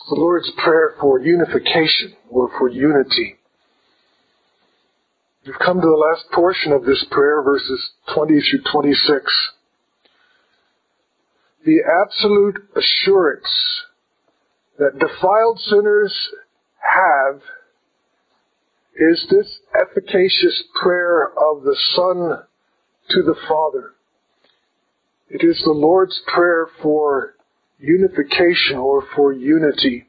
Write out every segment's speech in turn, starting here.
the Lord's Prayer for unification or for unity. We've come to the last portion of this prayer, verses 20 through 26. The absolute assurance that defiled sinners have is this efficacious prayer of the Son to the Father. It is the Lord's Prayer for unification or for unity.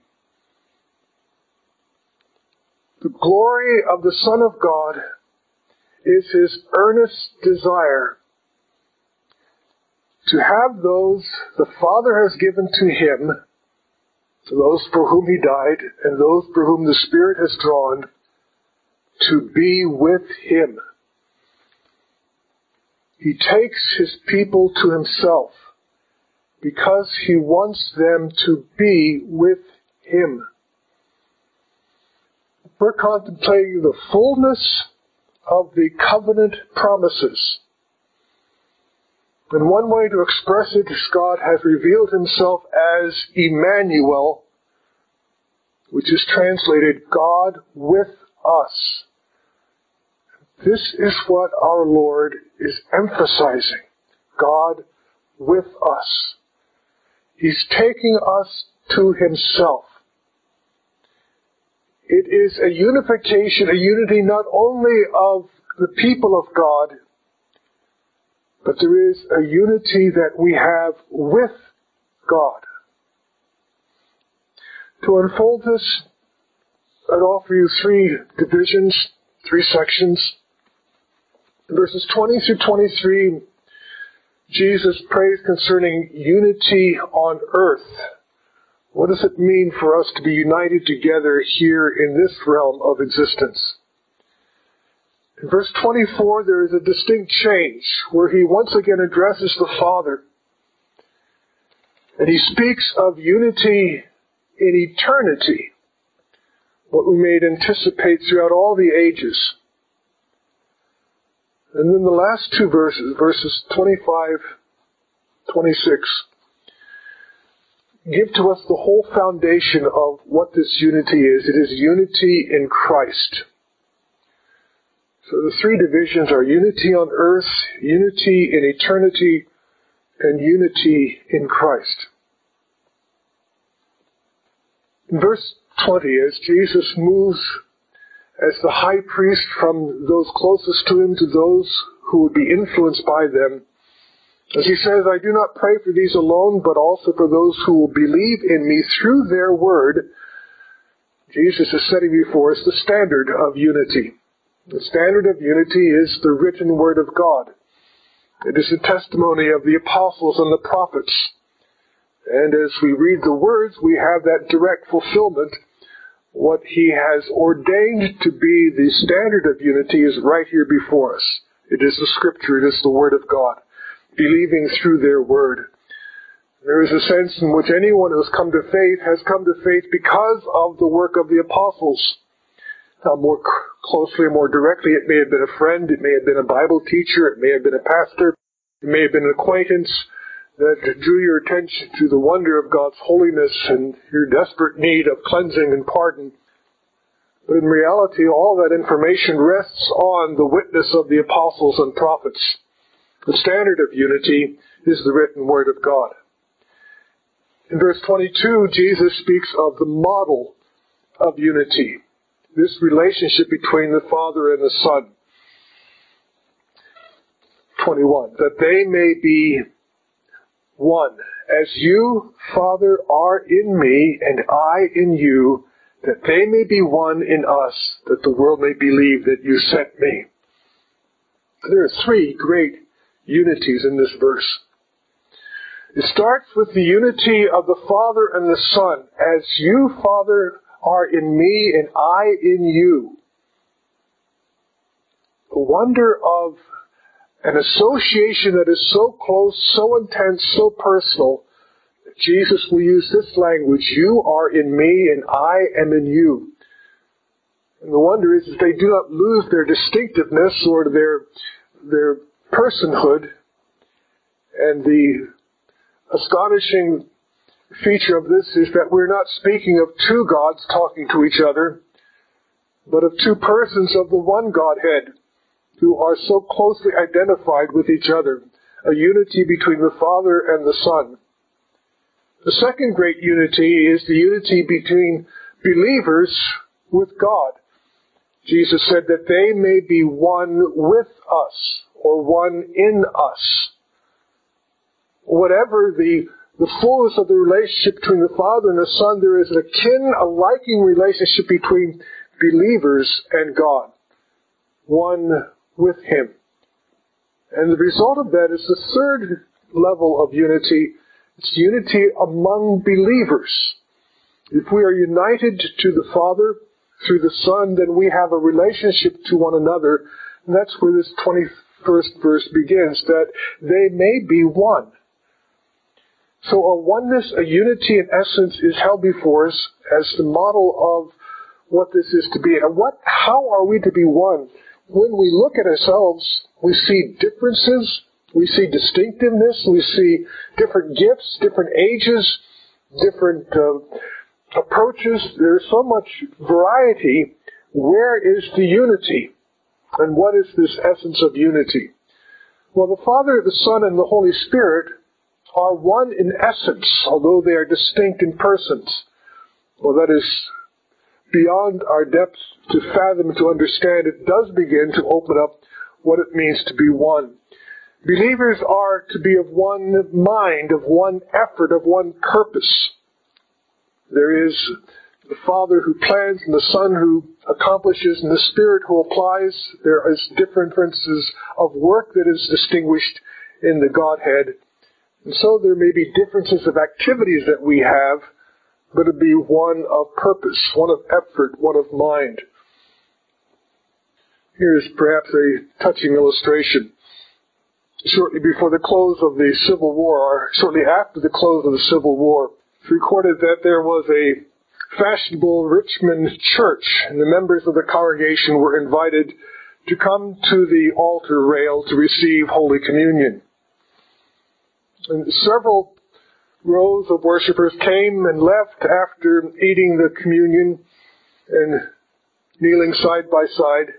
The glory of the Son of God is His earnest desire to have those the Father has given to Him, to those for whom He died and those for whom the Spirit has drawn, to be with Him. He takes His people to Himself because He wants them to be with Him. We're contemplating the fullness of the covenant promises. And one way to express it is God has revealed Himself as Emmanuel, which is translated God with us. This is what our Lord is emphasizing. God with us. He's taking us to Himself. It is a unification, a unity not only of the people of God, but there is a unity that we have with God. To unfold this, I'd offer you three divisions, three sections. In verses 20 through 23, Jesus prays concerning unity on earth. What does it mean for us to be united together here in this realm of existence? In verse 24, there is a distinct change where He once again addresses the Father. And He speaks of unity in eternity, what we may anticipate throughout all the ages. And then the last two verses, verses 25, 26, give to us the whole foundation of what this unity is. It is unity in Christ. So the three divisions are unity on earth, unity in eternity, and unity in Christ. In verse 20, as Jesus moves as the high priest from those closest to Him to those who would be influenced by them, as He says, I do not pray for these alone, but also for those who will believe in Me through their word. Jesus is setting before us the standard of unity. The standard of unity is the written word of God. It is the testimony of the apostles and the prophets. And as we read the words, we have that direct fulfillment. What He has ordained to be the standard of unity is right here before us. It is the Scripture, it is the Word of God, believing through their Word. There is a sense in which anyone who has come to faith has come to faith because of the work of the apostles. Now, more closely, more directly, it may have been a friend, it may have been a Bible teacher, it may have been a pastor, it may have been an acquaintance that drew your attention to the wonder of God's holiness and your desperate need of cleansing and pardon. But in reality, all that information rests on the witness of the apostles and prophets. The standard of unity is the written word of God. In verse 22, Jesus speaks of the model of unity, this relationship between the Father and the Son. 21, that they may be one, as you, Father, are in Me, and I in you, that they may be one in us, that the world may believe that you sent Me. There are three great unities in this verse. It starts with the unity of the Father and the Son. As you, Father, are in Me, and I in you. The wonder of an association that is so close, so intense, so personal, that Jesus will use this language, you are in Me and I am in you. And the wonder is that they do not lose their distinctiveness or their personhood, and the astonishing feature of this is that we're not speaking of two gods talking to each other, but of two persons of the one Godhead who are so closely identified with each other, a unity between the Father and the Son. The second great unity is the unity between believers with God. Jesus said that they may be one with us, or one in us. Whatever the fullness of the relationship between the Father and the Son, there is a liking relationship between believers and God, one with Him. And the result of that is the third level of unity. It's unity among believers. If we are united to the Father through the Son, then we have a relationship to one another. And that's where this 21st verse begins, that they may be one. So a oneness, a unity in essence is held before us as the model of what this is to be. And how are we to be one? When we look at ourselves, we see differences, we see distinctiveness, we see different gifts, different ages, different approaches. There's so much variety. Where is the unity? And what is this essence of unity? Well, the Father, the Son, and the Holy Spirit are one in essence, although they are distinct in persons. Well, that is beyond our depth to fathom and to understand. It does begin to open up what it means to be one. Believers are to be of one mind, of one effort, of one purpose. There is the Father who plans and the Son who accomplishes and the Spirit who applies. There is differences of work that is distinguished in the Godhead. And so there may be differences of activities that we have, but it be one of purpose, one of effort, one of mind. Here's perhaps a touching illustration. Shortly before the close of the Civil War, or shortly after the close of the Civil War, it's recorded that there was a fashionable Richmond church, and the members of the congregation were invited to come to the altar rail to receive Holy Communion. And several rows of worshipers came and left after eating the communion and kneeling side by side.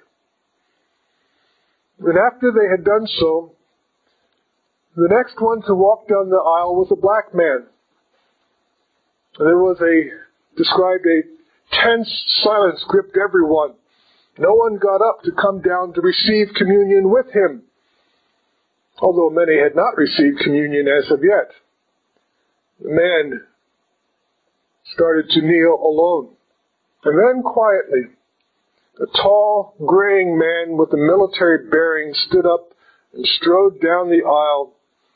And after they had done so, the next one to walk down the aisle was a black man. And there was described a tense silence gripped everyone. No one got up to come down to receive communion with him, although many had not received communion as of yet. The man started to kneel alone. And then quietly, a tall, graying man with a military bearing stood up and strode down the aisle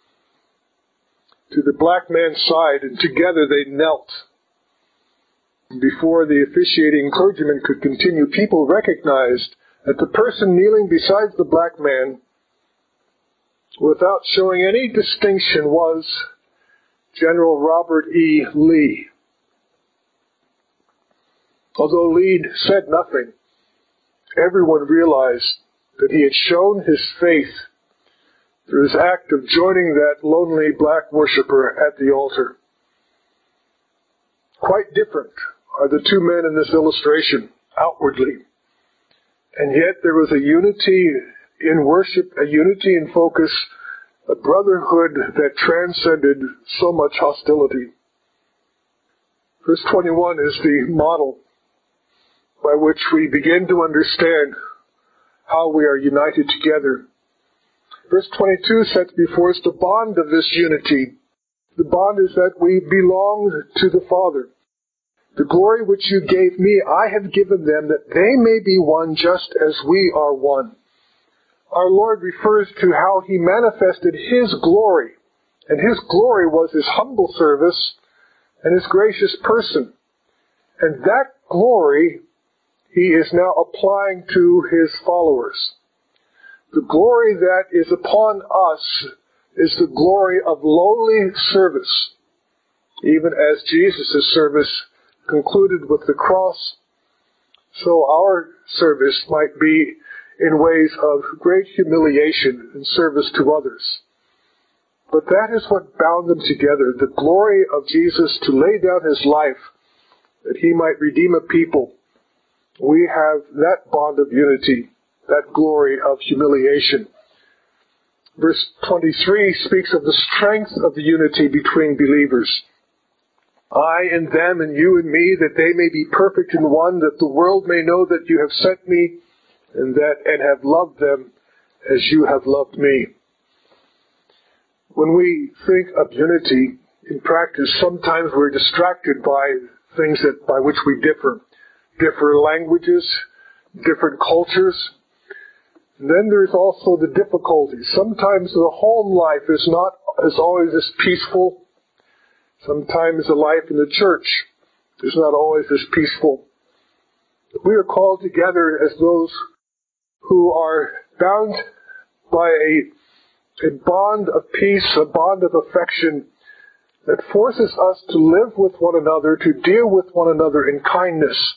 to the black man's side, and together they knelt. And before the officiating clergyman could continue, people recognized that the person kneeling beside the black man, without showing any distinction, was General Robert E. Lee. Although Lee said nothing, everyone realized that he had shown his faith through his act of joining that lonely black worshiper at the altar. Quite different are the two men in this illustration, outwardly. And yet there was a unity in worship, a unity in focus, a brotherhood that transcended so much hostility. Verse 21 is the model by which we begin to understand how we are united together. Verse 22 sets before us the bond of this unity. The bond is that we belong to the Father. The glory which you gave me, I have given them, that they may be one just as we are one. Our Lord refers to how He manifested His glory. And His glory was His humble service and His gracious person. And that glory He is now applying to His followers. The glory that is upon us is the glory of lowly service, even as Jesus' service concluded with the cross, so our service might be in ways of great humiliation and service to others. But that is what bound them together, the glory of Jesus to lay down his life that he might redeem a people. We have that bond of unity, that glory of humiliation. Verse 23 speaks of the strength of the unity between believers. I in them and you in me, that they may be perfect in one, that the world may know that you have sent me and have loved them as you have loved me. When we think of unity in practice, sometimes we're distracted by things by which we differ. Different languages, different cultures. And then there's also the difficulties. Sometimes the home life is not as always as peaceful. Sometimes the life in the church is not always as peaceful. We are called together as those who are bound by a bond of peace, a bond of affection that forces us to live with one another, to deal with one another in kindness.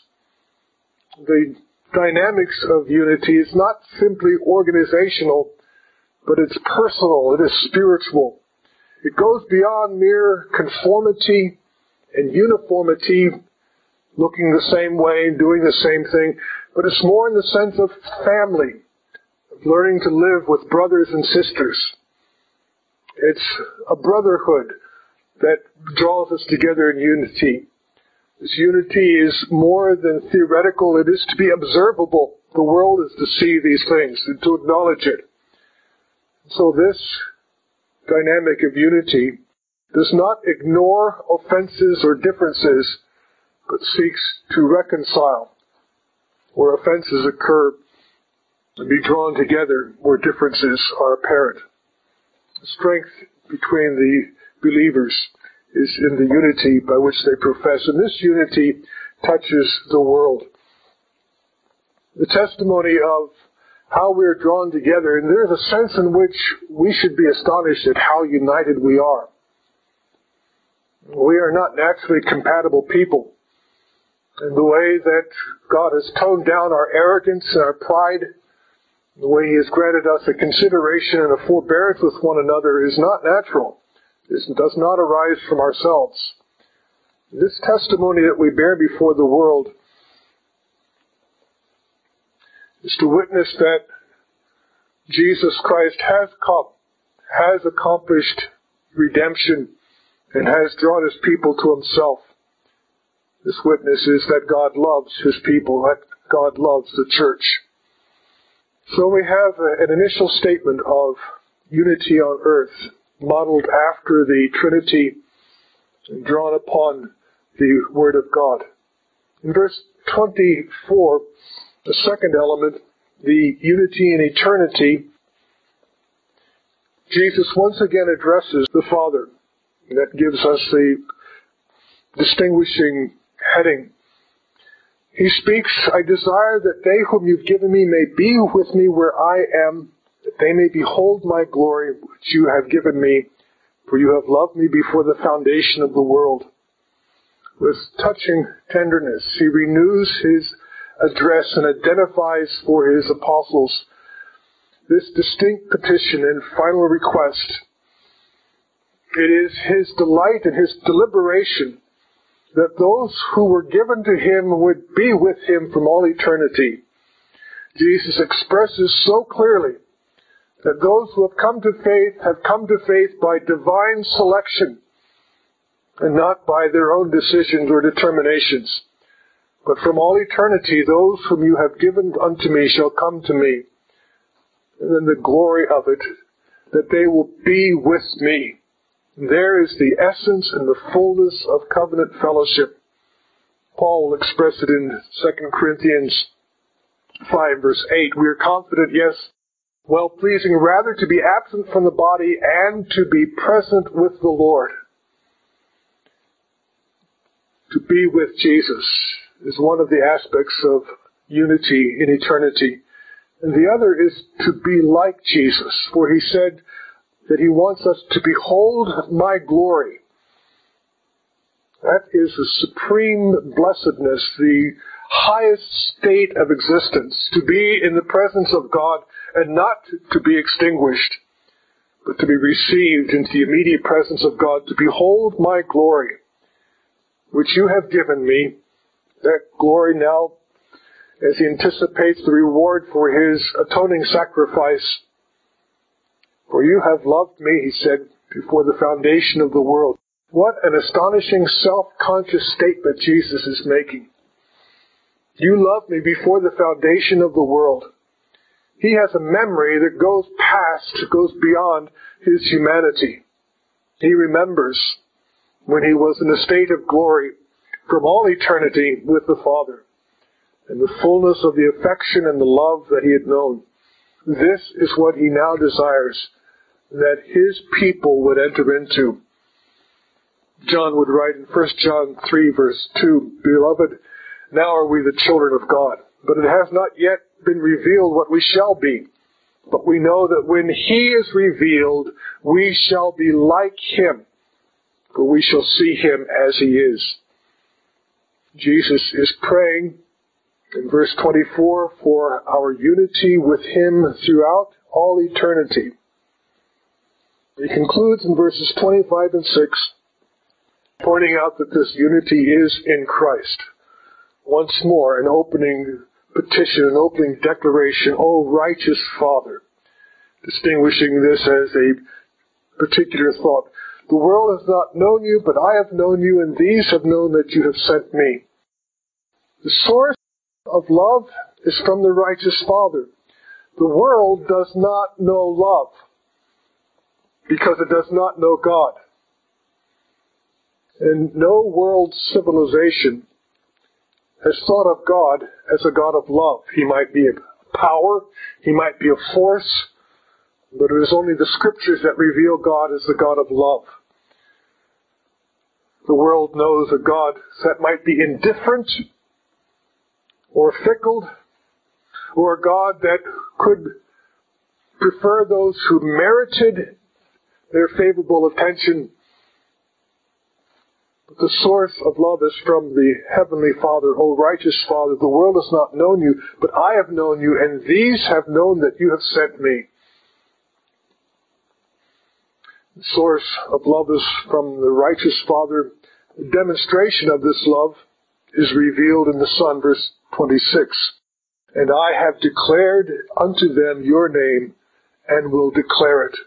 The dynamics of unity is not simply organizational, but it's personal, it is spiritual. It goes beyond mere conformity and uniformity, looking the same way, doing the same thing, but it's more in the sense of family, of learning to live with brothers and sisters. It's a brotherhood that draws us together in unity. This unity is more than theoretical, it is to be observable. The world is to see these things and to acknowledge it. So this dynamic of unity does not ignore offenses or differences, but seeks to reconcile where offenses occur and be drawn together where differences are apparent. The strength between the believers is in the unity by which they profess, and this unity touches the world. The testimony of how we are drawn together, and there is a sense in which we should be astonished at how united we are. We are not naturally compatible people. And the way that God has toned down our arrogance and our pride, the way He has granted us a consideration and a forbearance with one another is not natural. This does not arise from ourselves. This testimony that we bear before the world is to witness that Jesus Christ has accomplished redemption and has drawn His people to Himself. This witness is that God loves His people, that God loves the church. So we have an initial statement of unity on earth, modeled after the Trinity and drawn upon the Word of God. In verse 24, the second element, the unity in eternity, Jesus once again addresses the Father. That gives us the distinguishing heading. He speaks, I desire that they whom you've given me may be with me where I am, that they may behold my glory which you have given me, for you have loved me before the foundation of the world. With touching tenderness, he renews his address and identifies for his apostles this distinct petition and final request. It is his delight and his deliberation that those who were given to him would be with him from all eternity. Jesus expresses so clearly that those who have come to faith by divine selection and not by their own decisions or determinations. But from all eternity, those whom you have given unto me shall come to me. And then the glory of it, that they will be with me. There is the essence and the fullness of covenant fellowship. Paul will express it in 2 Corinthians 5, verse 8. We are confident, yes, well-pleasing, rather to be absent from the body and to be present with the Lord. To be with Jesus is one of the aspects of unity in eternity. And the other is to be like Jesus, for he said that he wants us to behold my glory. That is the supreme blessedness, the highest state of existence, to be in the presence of God and not to be extinguished, but to be received into the immediate presence of God, to behold my glory, which you have given me. That glory now, as he anticipates the reward for his atoning sacrifice. For you have loved me, he said, before the foundation of the world. What an astonishing self-conscious statement Jesus is making. You loved me before the foundation of the world. He has a memory that goes beyond his humanity. He remembers when he was in a state of glory from all eternity with the Father, and the fullness of the affection and the love that he had known. This is what he now desires, that his people would enter into. John would write in 1 John 3, verse 2, Beloved, now are we the children of God, but it has not yet been revealed what we shall be. But we know that when he is revealed, we shall be like him, for we shall see him as he is. Jesus is praying in verse 24 for our unity with him throughout all eternity. He concludes in verses 25 and 6, pointing out that this unity is in Christ. Once more, an opening petition, an opening declaration, O righteous Father, distinguishing this as a particular thought. The world has not known you, but I have known you, and these have known that you have sent me. The source of love is from the righteous Father. The world does not know love because it does not know God. And no world civilization has thought of God as a God of love. He might be a power, he might be a force, but it is only the Scriptures that reveal God as the God of love. The world knows a God that might be indifferent or fickle, or a God that could prefer those who merited their favorable attention. But the source of love is from the Heavenly Father. O righteous Father, the world has not known you, but I have known you, and these have known that you have sent me. The source of love is from the righteous Father. The demonstration of this love is revealed in the Son, verse 26. And I have declared unto them your name, and will declare it.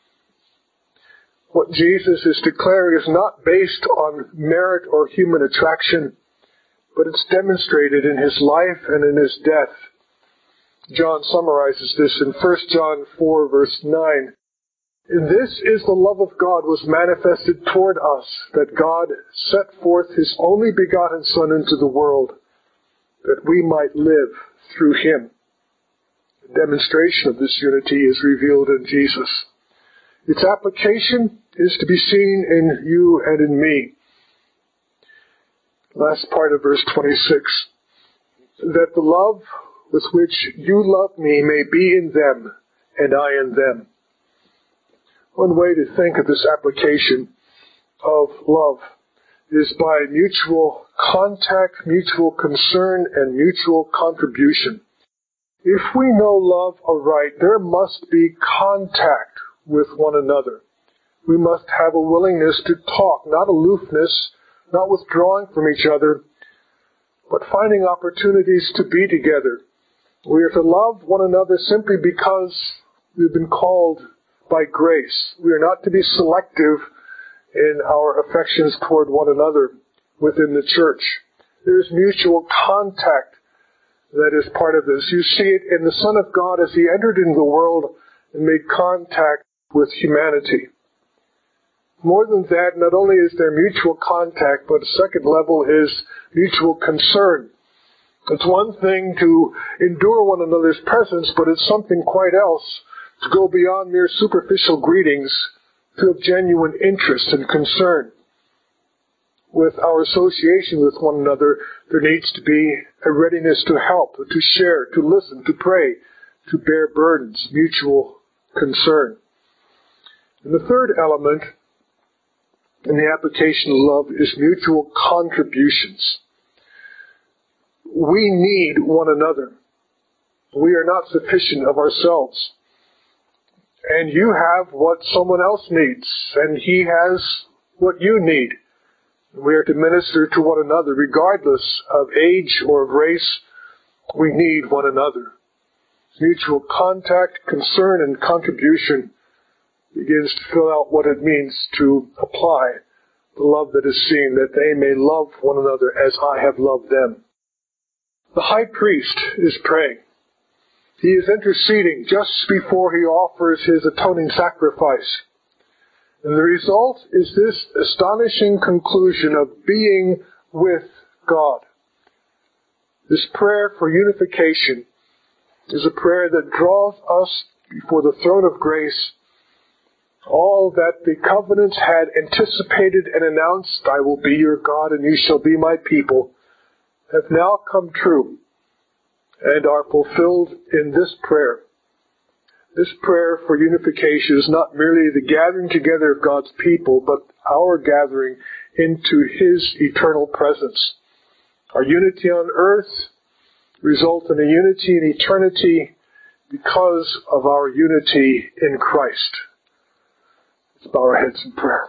What Jesus is declaring is not based on merit or human attraction, but it's demonstrated in his life and in his death. John summarizes this in 1 John 4, verse 9. And this is the love of God was manifested toward us, that God set forth his only begotten Son into the world, that we might live through him. The demonstration of this unity is revealed in Jesus. Its application is to be seen in you and in me. Last part of verse 26. That the love with which you love me may be in them, and I in them. One way to think of this application of love is by mutual contact, mutual concern, and mutual contribution. If we know love aright, there must be contact with one another. We must have a willingness to talk, not aloofness, not withdrawing from each other, but finding opportunities to be together. We are to love one another simply because we've been called by grace. We are not to be selective in our affections toward one another within the church. There is mutual contact that is part of this. You see it in the Son of God as he entered into the world and made contact with humanity. More than that, not only is there mutual contact, but a second level is mutual concern. It's one thing to endure one another's presence, but it's something quite else to go beyond mere superficial greetings to have genuine interest and concern. With our association with one another, there needs to be a readiness to help, to share, to listen, to pray, to bear burdens, mutual concern. And the third element in the application of love is mutual contributions. We need one another. We are not sufficient of ourselves. And you have what someone else needs, and he has what you need. We are to minister to one another, regardless of age or of race. We need one another. Mutual contact, concern, and contribution begins to fill out what it means to apply the love that is seen, that they may love one another as I have loved them. The high priest is praying. He is interceding just before he offers his atoning sacrifice. And the result is this astonishing conclusion of being with God. This prayer for unification is a prayer that draws us before the throne of grace. All that the covenants had anticipated and announced, I will be your God and you shall be my people, have now come true and are fulfilled in this prayer. This prayer for unification is not merely the gathering together of God's people, but our gathering into His eternal presence. Our unity on earth results in a unity in eternity because of our unity in Christ. Let's bow our heads in prayer.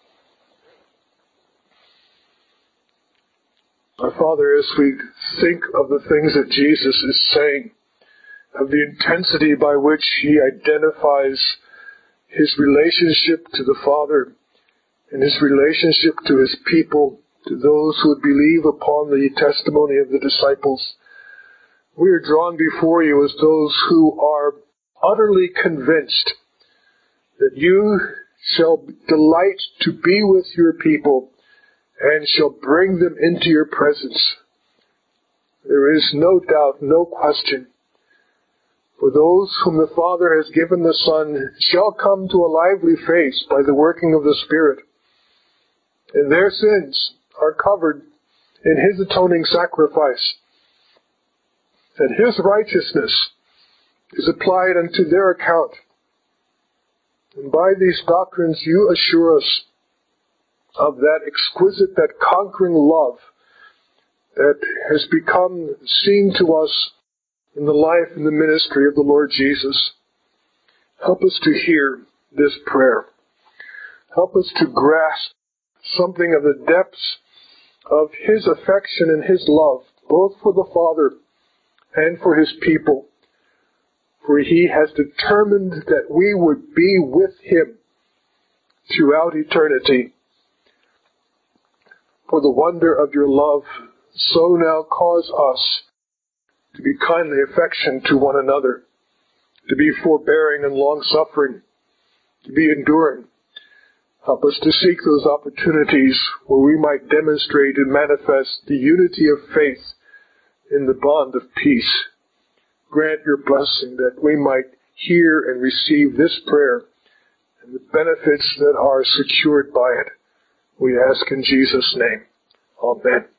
Our Father, as we think of the things that Jesus is saying, of the intensity by which He identifies His relationship to the Father and His relationship to His people, to those who would believe upon the testimony of the disciples, we are drawn before You as those who are utterly convinced that You shall delight to be with Your people and shall bring them into Your presence. There is no doubt, no question. For those whom the Father has given the Son shall come to a lively faith by the working of the Spirit. And their sins are covered in His atoning sacrifice. And His righteousness is applied unto their account. And by these doctrines You assure us of that exquisite, that conquering love that has become seen to us in the life and the ministry of the Lord Jesus. Help us to hear this prayer. Help us to grasp something of the depths of His affection and His love, both for the Father and for His people. For He has determined that we would be with Him throughout eternity. For the wonder of Your love, so now cause us to be kindly affectionate to one another, to be forbearing and long-suffering, to be enduring. Help us to seek those opportunities where we might demonstrate and manifest the unity of faith in the bond of peace. Grant Your blessing that we might hear and receive this prayer and the benefits that are secured by it. We ask in Jesus' name. Amen.